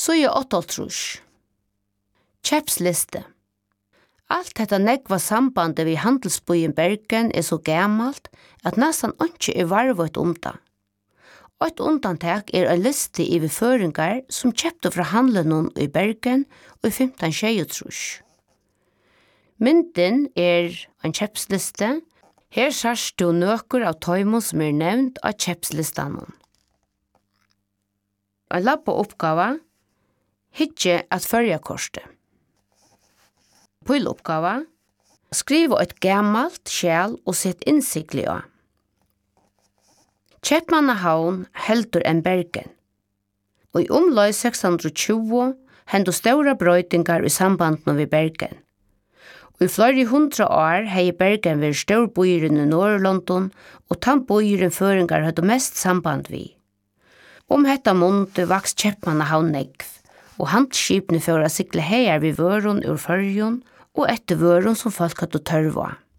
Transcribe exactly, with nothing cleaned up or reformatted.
Så er åttaoghálvtrýss. Kjepsliste. Alt detta negva sambandet vi handelsbyen Bergen er så gammalt at nesten ikke er varvet om det. Og et undantak er en liste i føringar som kjøpte fra handelen i Bergen og i fimtan tjeyogtrýss. Mynden er en kjepsliste. Her sørst du nøkker av tøymon som er nevnt av kjepslistanen. En labba oppgave, hitje at følge korset. Pøyloppgave, skriv et gammalt skjel og sett innsiklig av. Kjepmannahavn heldur enn Bergen. Og i omløy seks hundre og tjúgu hendu stora brøytingar i sambanden við Bergen. Og i flere hundra år hei Bergen vært stor bøyren i Norrlondon, og tann bøyren føringar hadde mest samband vi. Om hetta mundu vaks Kjepmannahavn negv, og handskipene for å sikle heier vi vøren ur førjon, og etter vøren som folk hadde tørva.